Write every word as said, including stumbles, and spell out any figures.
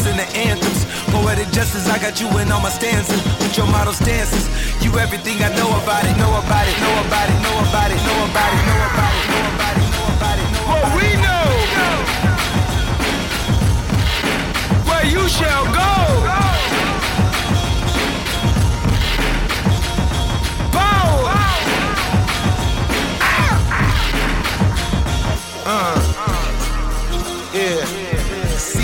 listen to anthems. Poetic justice, I got you in all my stanzas. With your model stances, you everything I know about it, know about it, know about it, know about it, know about it, know about it, know about it, know about it, know about it. What we know, where you shall go.